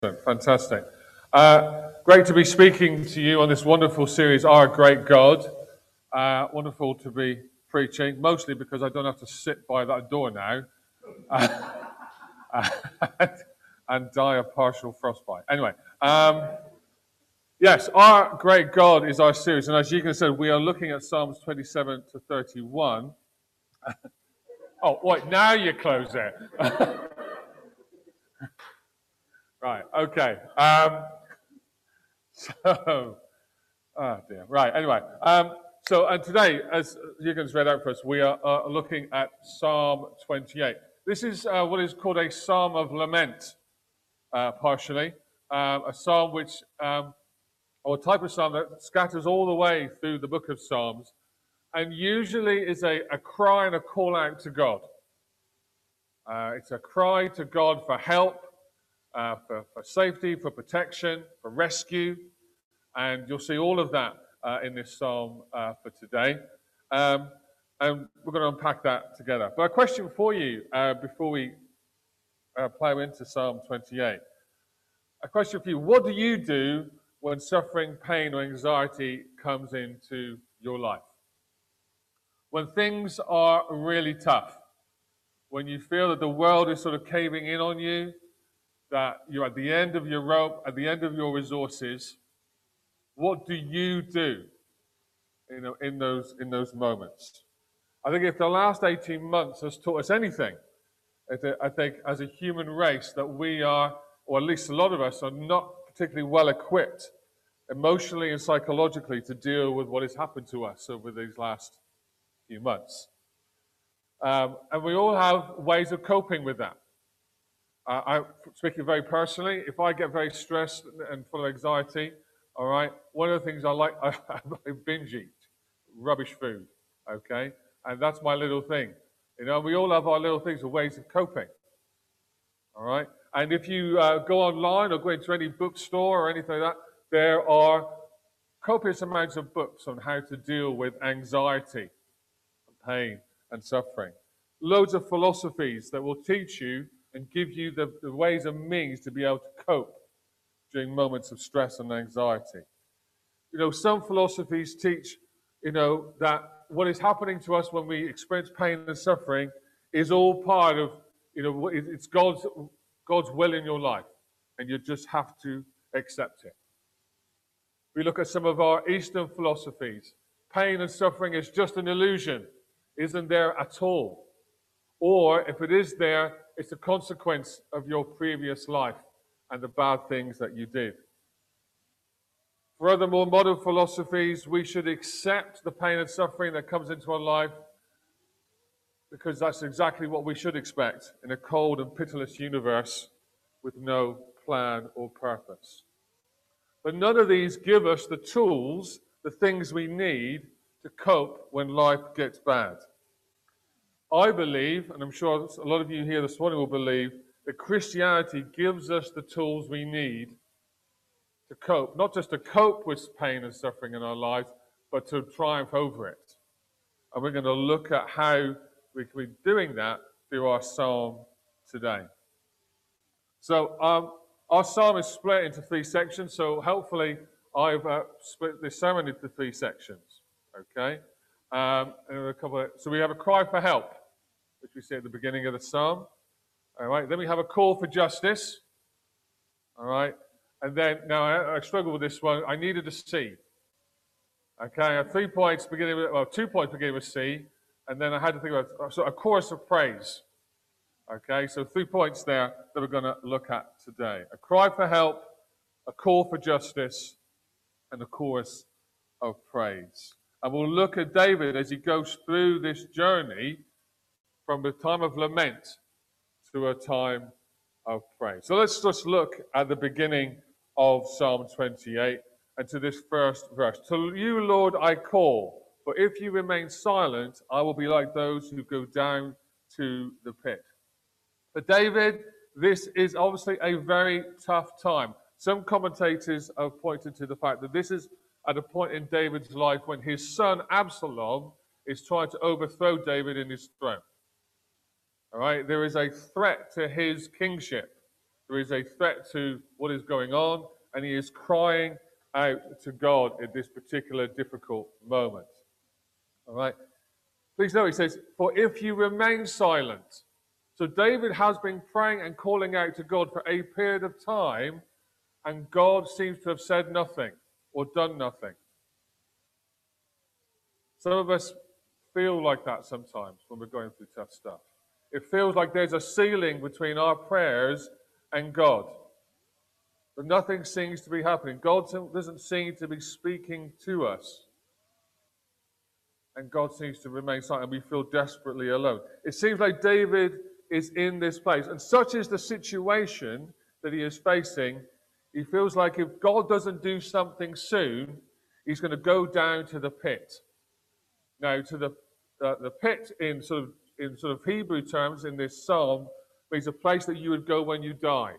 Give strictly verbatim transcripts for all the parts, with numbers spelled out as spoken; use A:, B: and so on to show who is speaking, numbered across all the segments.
A: Fantastic. Uh, great to be speaking to you on this wonderful series, Our Great God. Uh, wonderful to be preaching, mostly because I don't have to sit by that door now uh, and die of partial frostbite. Anyway, um, yes, Our Great God is our series, and as you can see, we are looking at Psalms twenty-seven to thirty-one. Oh, wait, now you close it. Right, okay. Um, so... Oh dear. Right. Anyway, um, so and today, as Jürgen's read out for us, we are uh, looking at Psalm twenty-eight. This is uh, what is called a psalm of lament, uh, partially, um, a psalm which, um, or a type of psalm that scatters all the way through the book of Psalms, and usually is a, a cry and a call out to God. Uh, it's a cry to God for help, uh, for, for safety, for protection, for rescue. And you'll see all of that uh, in this psalm uh, for today. Um, and we're going to unpack that together. But a question for you uh, before we uh, plow into Psalm twenty-eight. A question for you. What do you do when suffering, pain, or anxiety comes into your life? When things are really tough, when you feel that the world is sort of caving in on you, that you're at the end of your rope, at the end of your resources, what do you do, you know, in those in those moments? I think if the last eighteen months has taught us anything, I think as a human race that we are, or at least a lot of us, are not particularly well equipped emotionally and psychologically to deal with what has happened to us over these last few months. Um, and we all have ways of coping with that. Uh, I, speaking very personally, if I get very stressed and full of anxiety, all right, one of the things I like, I, I binge eat rubbish food, okay? And that's my little thing. You know, we all have our little things or ways of coping, all right? And if you uh, go online or go into any bookstore or anything like that, there are copious amounts of books on how to deal with anxiety, pain, and suffering. Loads of philosophies that will teach you and give you the, the ways and means to be able to cope during moments of stress and anxiety. You know, some philosophies teach, you know, that what is happening to us when we experience pain and suffering is all part of, you know, it's God's, God's will in your life, and you just have to accept it. We look at some of our Eastern philosophies. Pain and suffering is just an illusion, isn't there at all. Or if it is there, it's a consequence of your previous life and the bad things that you did. For other more modern philosophies, we should accept the pain and suffering that comes into our life because that's exactly what we should expect in a cold and pitiless universe with no plan or purpose. But none of these give us the tools, the things we need to cope when life gets bad. I believe, and I'm sure a lot of you here this morning will believe, that Christianity gives us the tools we need to cope, not just to cope with pain and suffering in our lives, but to triumph over it. And we're going to look at how we can be doing that through our psalm today. So um, our psalm is split into three sections, so hopefully I've uh, split this sermon into three sections, okay? Um, and a couple of, so we have a cry for help, which we see at the beginning of the psalm, all right? Then we have a call for justice, all right? And then, now I, I struggled with this one. I needed a C. Okay, I have three points beginning with, well, two points beginning with C, and then I had to think about so a chorus of praise. Okay, so three points there that we're going to look at today. A cry for help, a call for justice, and a chorus of praise. And we'll look at David as he goes through this journey from the time of lament to a time of praise. So let's just look at the beginning of Psalm twenty-eight and to this first verse. To you, Lord, I call, for if you remain silent, I will be like those who go down to the pit. For David, this is obviously a very tough time. Some commentators have pointed to the fact that this is at a point in David's life when his son Absalom is trying to overthrow David in his throne. All right, there is a threat to his kingship. There is a threat to what is going on, and he is crying out to God in this particular difficult moment. All right? Please note, he says, for if you remain silent. So David has been praying and calling out to God for a period of time, and God seems to have said nothing or done nothing. Some of us feel like that sometimes when we're going through tough stuff. It feels like there's a ceiling between our prayers and God. But nothing seems to be happening. God doesn't seem to be speaking to us. And God seems to remain silent, and we feel desperately alone. It seems like David is in this place. And such is the situation that he is facing. He feels like if God doesn't do something soon, he's going to go down to the pit. Now, to the uh, the pit in sort of in sort of Hebrew terms in this psalm means a place that you would go when you die.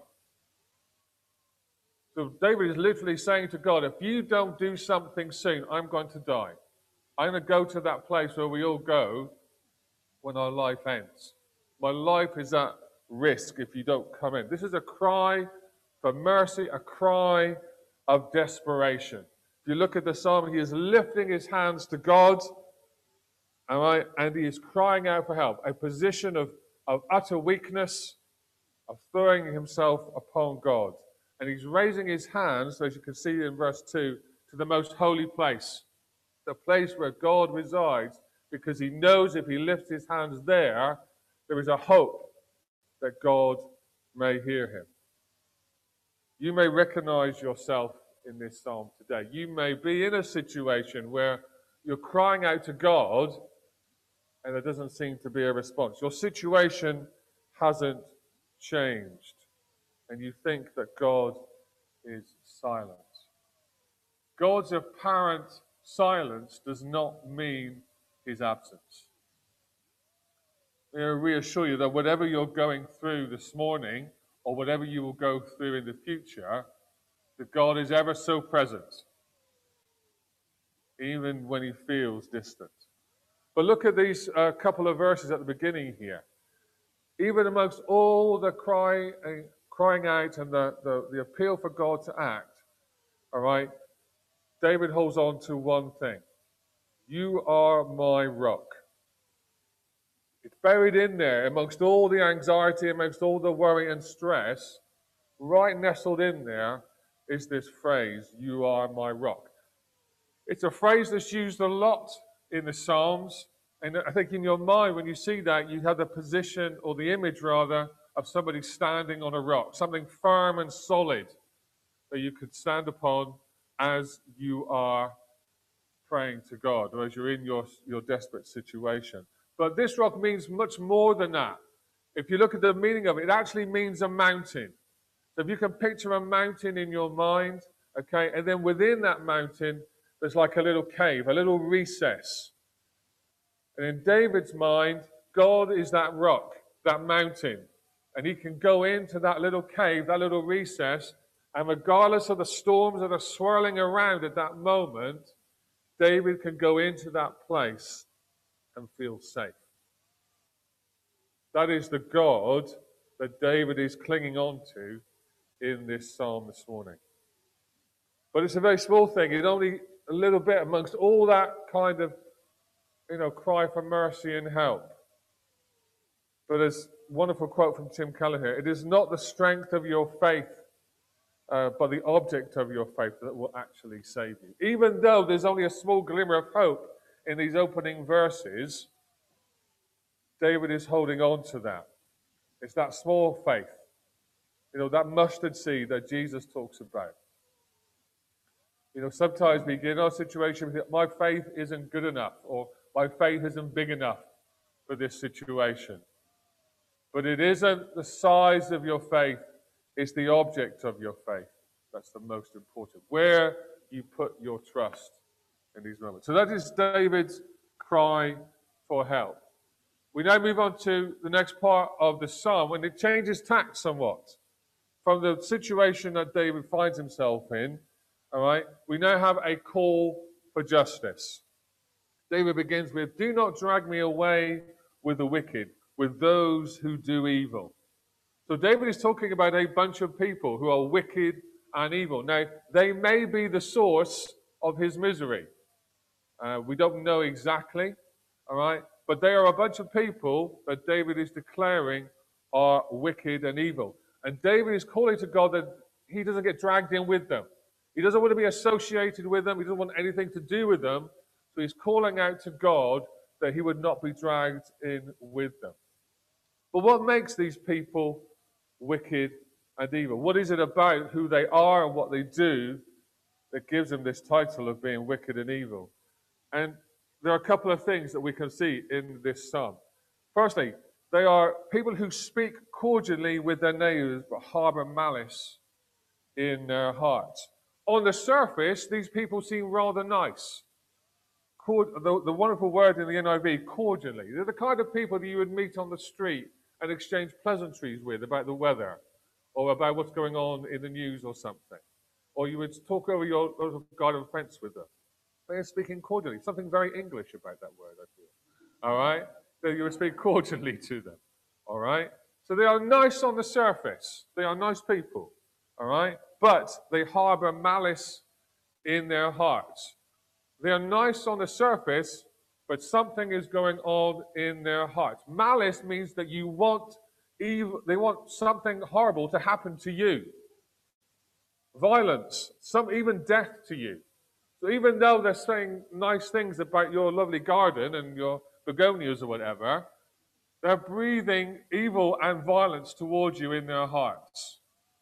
A: So David is literally saying to God, if you don't do something soon, I'm going to die. I'm going to go to that place where we all go when our life ends. My life is at risk if you don't come in. This is a cry for mercy, a cry of desperation. If you look at the psalm, he is lifting his hands to God, all right, and he is crying out for help, a position of, of utter weakness, of throwing himself upon God. And he's raising his hands, as you can see in verse two, to the most holy place, the place where God resides, because he knows if he lifts his hands there, there is a hope that God may hear him. You may recognize yourself in this psalm today. You may be in a situation where you're crying out to God and there doesn't seem to be a response. Your situation hasn't changed, and you think that God is silent. God's apparent silence does not mean his absence. I reassure you that whatever you're going through this morning, or whatever you will go through in the future, that God is ever so present, even when he feels distant. But look at these uh, couple of verses at the beginning here. Even amongst all the cry, uh, crying out and the, the, the appeal for God to act, all right, David holds on to one thing. You are my rock. It's buried in there amongst all the anxiety, amongst all the worry and stress. Right nestled in there is this phrase, you are my rock. It's a phrase that's used a lot in the Psalms. And I think in your mind, when you see that, you have the position, or the image rather, of somebody standing on a rock, something firm and solid that you could stand upon as you are praying to God, or as you're in your, your desperate situation. But this rock means much more than that. If you look at the meaning of it, it actually means a mountain. So if you can picture a mountain in your mind, okay, and then within that mountain, there's like a little cave, a little recess. And in David's mind, God is that rock, that mountain. And he can go into that little cave, that little recess, and regardless of the storms that are swirling around at that moment, David can go into that place and feel safe. That is the God that David is clinging on to in this psalm this morning. But it's a very small thing. It's only a little bit amongst all that kind of, you know, cry for mercy and help. But there's a wonderful quote from Tim Keller here. It is not the strength of your faith, uh, but the object of your faith that will actually save you. Even though there's only a small glimmer of hope in these opening verses, David is holding on to that. It's that small faith, you know, that mustard seed that Jesus talks about. You know, sometimes we get in our situation, my faith isn't good enough, or my faith isn't big enough for this situation. But it isn't the size of your faith, it's the object of your faith that's the most important. Where you put your trust in these moments. So that is David's cry for help. We now move on to the next part of the psalm, and it changes tack somewhat from the situation that David finds himself in. All right, we now have a call for justice. David begins with, do not drag me away with the wicked, with those who do evil. So David is talking about a bunch of people who are wicked and evil. Now, they may be the source of his misery. Uh, we don't know exactly, all right? But they are a bunch of people that David is declaring are wicked and evil. And David is calling to God that he doesn't get dragged in with them. He doesn't want to be associated with them. He doesn't want anything to do with them. So he's calling out to God that he would not be dragged in with them. But what makes these people wicked and evil? What is it about who they are and what they do that gives them this title of being wicked and evil? And there are a couple of things that we can see in this psalm. Firstly, they are people who speak cordially with their neighbors but harbor malice in their hearts. On the surface, these people seem rather nice. The, the wonderful word in the N I V, cordially. They're the kind of people that you would meet on the street and exchange pleasantries with about the weather or about what's going on in the news or something. Or you would talk over your little garden fence with them. They are speaking cordially. Something very English about that word, I feel. All right? So you would speak cordially to them. All right? So they are nice on the surface. They are nice people. All right? But they harbor malice in their hearts. They are nice on the surface, but something is going on in their hearts. Malice means that you want evil, they want something horrible to happen to you. Violence, some even death to you. So even though they're saying nice things about your lovely garden and your begonias or whatever, they're breathing evil and violence towards you in their hearts.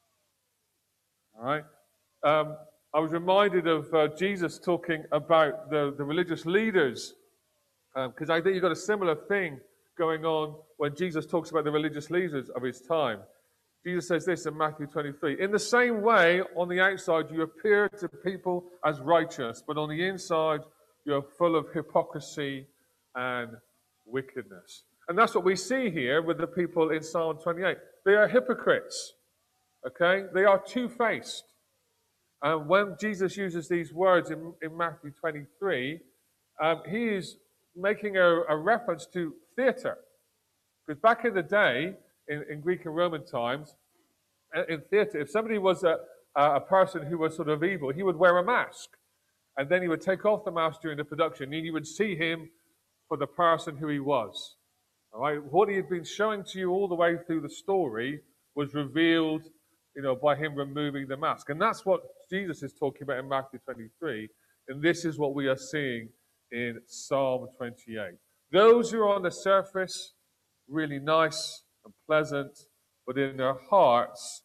A: All right? Um, I was reminded of uh, Jesus talking about the, the religious leaders, because um, I think you've got a similar thing going on when Jesus talks about the religious leaders of his time. Jesus says this in Matthew twenty-three. In the same way, on the outside, you appear to people as righteous, but on the inside, you're full of hypocrisy and wickedness. And that's what we see here with the people in Psalm twenty-eight. They are hypocrites, okay? They are two-faced. And when Jesus uses these words in, in Matthew twenty-three, um, he is making a, a reference to theatre. Because back in the day, in, in Greek and Roman times, in theatre, if somebody was a, a person who was sort of evil, he would wear a mask. And then he would take off the mask during the production, and you would see him for the person who he was. All right? What he had been showing to you all the way through the story was revealed, you know, by him removing the mask. And that's what Jesus is talking about in Matthew twenty-three. And this is what we are seeing in Psalm twenty-eight. Those who are on the surface, really nice and pleasant, but in their hearts,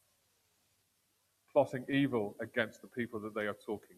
A: plotting evil against the people that they are talking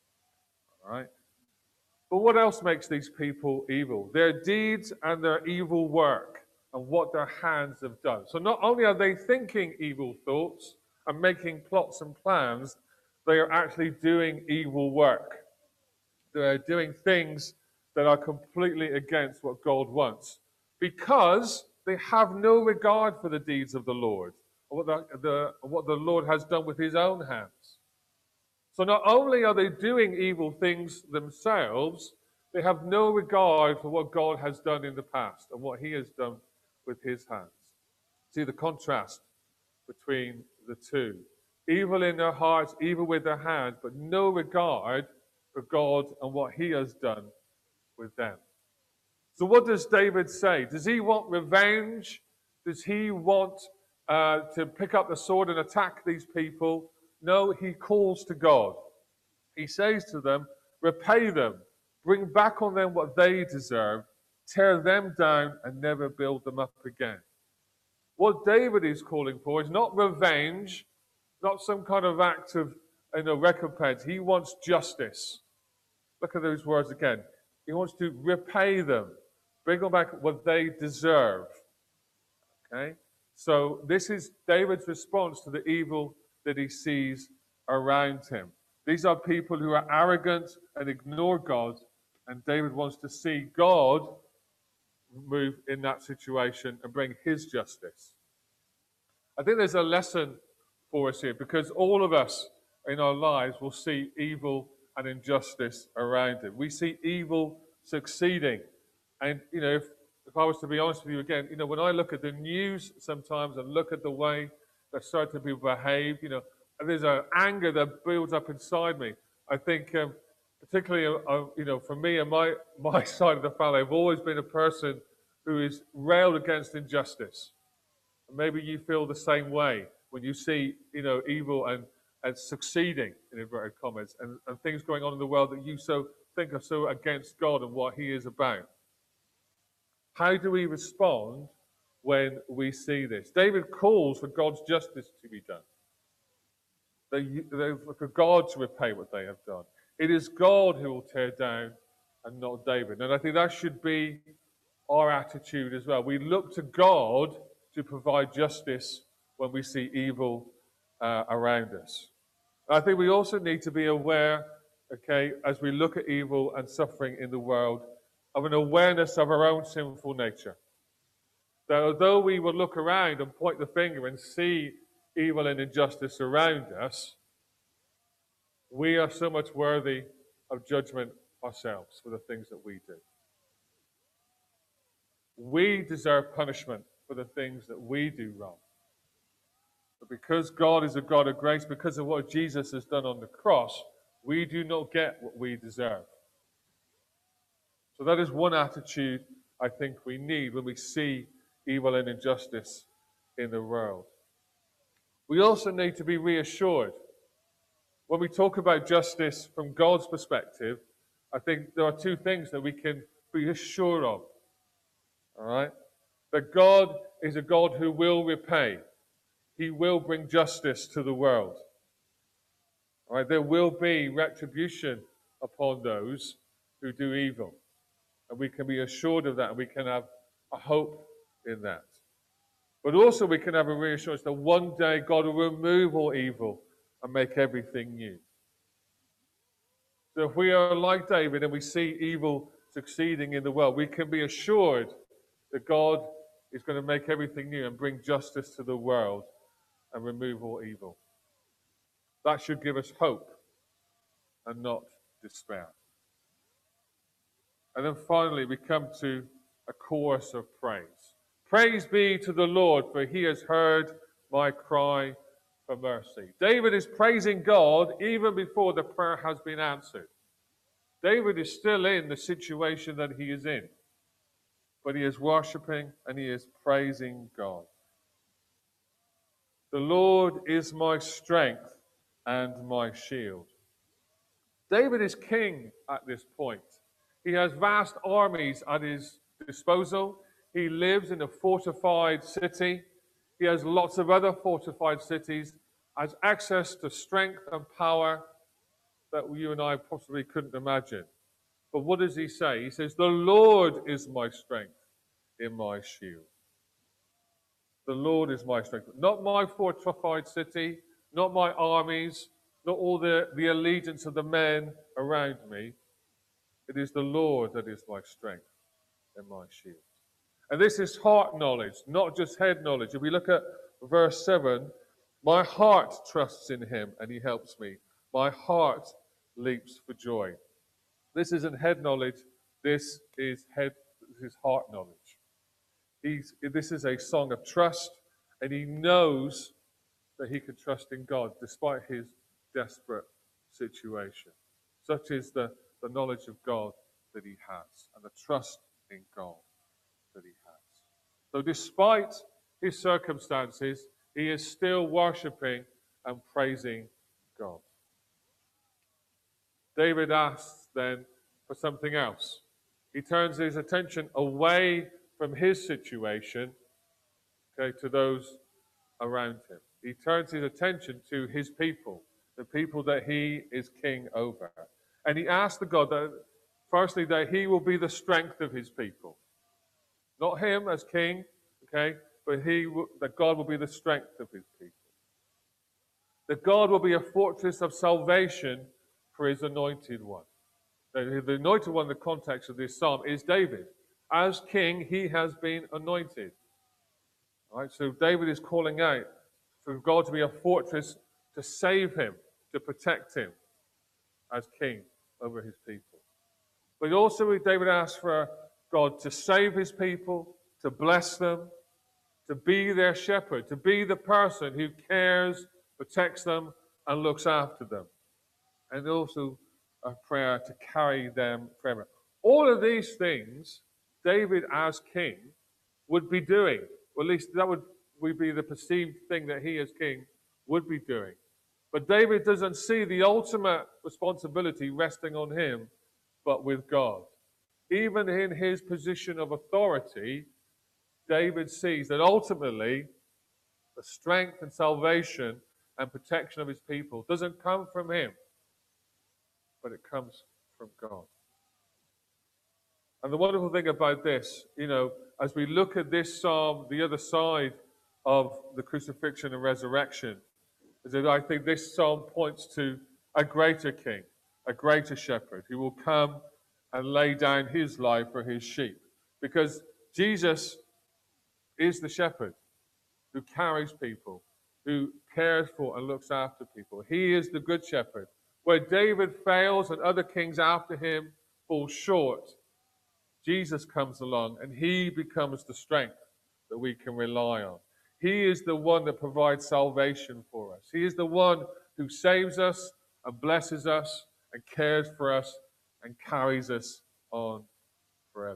A: to. All right? But what else makes these people evil? Their deeds and their evil work and what their hands have done. So not only are they thinking evil thoughts and making plots and plans, they are actually doing evil work. They are doing things that are completely against what God wants, because they have no regard for the deeds of the Lord, or what the, the, what the Lord has done with his own hands. So not only are they doing evil things themselves, they have no regard for what God has done in the past and what he has done with his hands. See the contrast between the two. Evil in their hearts, evil with their hands, but no regard for God and what he has done with them. So what does David say? Does he want revenge? Does he want uh, to pick up the sword and attack these people? No, he calls to God. He says to them, repay them, bring back on them what they deserve, tear them down and never build them up again. What David is calling for is not revenge, not some kind of act of, you know, recompense. He wants justice. Look at those words again. He wants to repay them, bring them back what they deserve. Okay? So this is David's response to the evil that he sees around him. These are people who are arrogant and ignore God, and David wants to see God move in that situation and bring his justice. I think there's a lesson for us here, because all of us in our lives will see evil and injustice around it. We see evil succeeding. And, you know, if if I was to be honest with you again, you know, when I look at the news sometimes and look at the way that certain people behave, you know, and there's an anger that builds up inside me. I think, um, particularly, uh, uh, you know, for me and my, my side of the family, I've always been a person who is railed against injustice. And maybe you feel the same way when you see, you know, evil and, and succeeding, in inverted commas, and, and things going on in the world that you so think are so against God and what he is about. How do we respond when we see this? David calls for God's justice to be done. They, they, for God to repay what they have done. It is God who will tear down and not David. And I think that should be our attitude as well. We look to God to provide justice when we see evil uh, around us. I think we also need to be aware, okay, as we look at evil and suffering in the world, of an awareness of our own sinful nature. That although we will look around and point the finger and see evil and injustice around us, we are so much worthy of judgment ourselves for the things that we do. We deserve punishment for the things that we do wrong. But because God is a God of grace, because of what Jesus has done on the cross, we do not get what we deserve. So that is one attitude I think we need when we see evil and injustice in the world. We also need to be reassured. When we talk about justice from God's perspective, I think there are two things that we can be assured of. All right? That God is a God who will repay. He will bring justice to the world. All right? There will be retribution upon those who do evil. And we can be assured of that, and we can have a hope in that. But also we can have a reassurance that one day God will remove all evil and make everything new. So if we are like David and we see evil succeeding in the world, we can be assured that God is going to make everything new and bring justice to the world and remove all evil. That should give us hope and not despair. And then finally, we come to a chorus of praise. Praise be to the Lord, for he has heard my cry for mercy. David is praising God even before the prayer has been answered. David is still in the situation that he is in, but he is worshiping and he is praising God. The Lord is my strength and my shield. David is king at this point. He has vast armies at his disposal. He lives in a fortified city. He has lots of other fortified cities, has access to strength and power that you and I possibly couldn't imagine. But what does he say? He says, the Lord is my strength and my shield. The Lord is my strength. Not my fortified city, not my armies, not all the, the allegiance of the men around me. It is the Lord that is my strength and my shield. And this is heart knowledge, not just head knowledge. If we look at verse seven, my heart trusts in him and he helps me. My heart leaps for joy. This isn't head knowledge. This is head. This is heart knowledge. He's, this is a song of trust, and he knows that he can trust in God despite his desperate situation. Such is the, the knowledge of God that he has, and the trust in God that he has. So despite his circumstances, he is still worshiping and praising God. David asks then for something else. He turns his attention away from his situation, okay, to those around him. He turns his attention to his people, the people that he is king over. And he asks the God that, firstly, that he will be the strength of his people. Not him as king, okay, but he will, that God will be the strength of his people. That God will be a fortress of salvation for his anointed one. The, the anointed one in the context of this psalm is David. As king, he has been anointed. All right, so David is calling out for God to be a fortress to save him, to protect him as king over his people. But also David asks for God to save his people, to bless them, to be their shepherd, to be the person who cares, protects them, and looks after them. And also a prayer to carry them forever. All of these things, David as king would be doing, or at least that would, would be the perceived thing that he as king would be doing. But David doesn't see the ultimate responsibility resting on him, but with God. Even in his position of authority, David sees that ultimately the strength and salvation and protection of his people doesn't come from him, but it comes from God. And the wonderful thing about this, you know, as we look at this psalm, the other side of the crucifixion and resurrection, is that I think this psalm points to a greater king, a greater shepherd who will come and lay down his life for his sheep. Because Jesus is the shepherd who carries people, who cares for and looks after people. He is the good shepherd. Where David fails and other kings after him fall short, Jesus comes along and he becomes the strength that we can rely on. He is the one that provides salvation for us. He is the one who saves us and blesses us and cares for us and carries us on forever.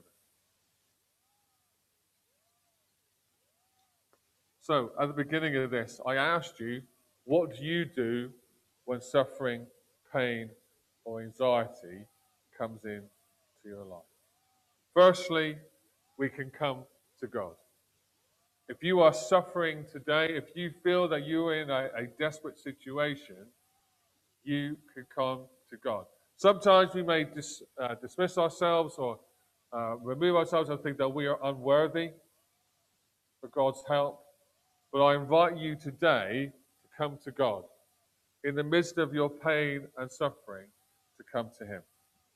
A: So, at the beginning of this, I asked you, what do you do when suffering, pain, or anxiety comes into your life? Firstly, we can come to God. If you are suffering today, if you feel that you are in a, a desperate situation, you can come to God. Sometimes we may dis, uh, dismiss ourselves or uh, remove ourselves and think that we are unworthy for God's help. But I invite you today to come to God. In the midst of your pain and suffering, to come to him.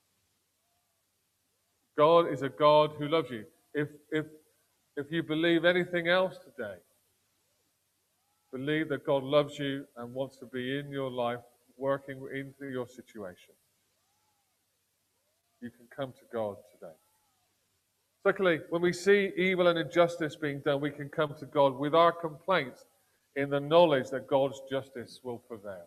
A: God is a God who loves you. If, if, if you believe anything else today, believe that God loves you and wants to be in your life, working into your situation. You can come to God today. Secondly, when we see evil and injustice being done, we can come to God with our complaints in the knowledge that God's justice will prevail.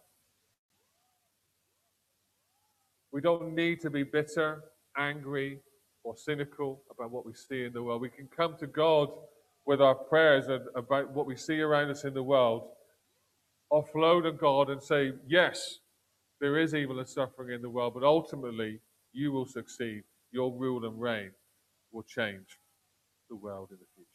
A: We don't need to be bitter, angry, or cynical about what we see in the world. We can come to God with our prayers about what we see around us in the world, offload on God and say, yes, there is evil and suffering in the world, but ultimately you will succeed. Your rule and reign will change the world in the future.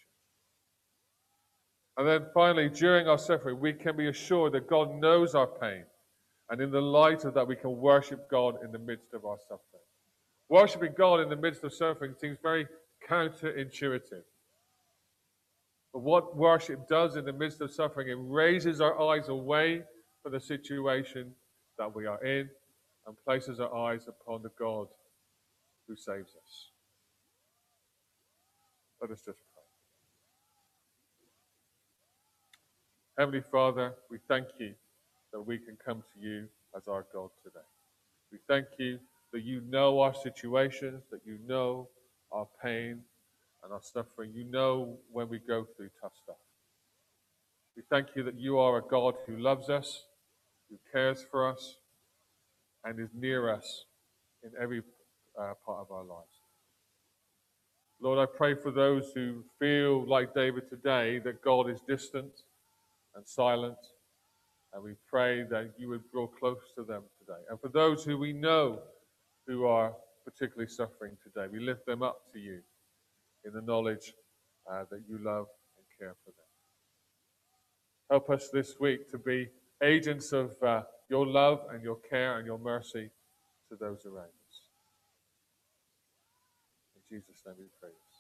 A: And then finally, during our suffering, we can be assured that God knows our pain. And in the light of that, we can worship God in the midst of our suffering. Worshipping God in the midst of suffering seems very counterintuitive. But what worship does in the midst of suffering, it raises our eyes away from the situation that we are in and places our eyes upon the God who saves us. Let us just pray. Heavenly Father, we thank you that we can come to you as our God today. We thank you that you know our situations, that you know our pain and our suffering. You know when we go through tough stuff. We thank you that you are a God who loves us, who cares for us, and is near us in every uh, part of our lives. Lord, I pray for those who feel like David today, that God is distant and silent, and we pray that you would draw close to them today. And for those who we know who are particularly suffering today, we lift them up to you in the knowledge uh, that you love and care for them. Help us this week to be agents of uh, your love and your care and your mercy to those around us. In Jesus' name we pray.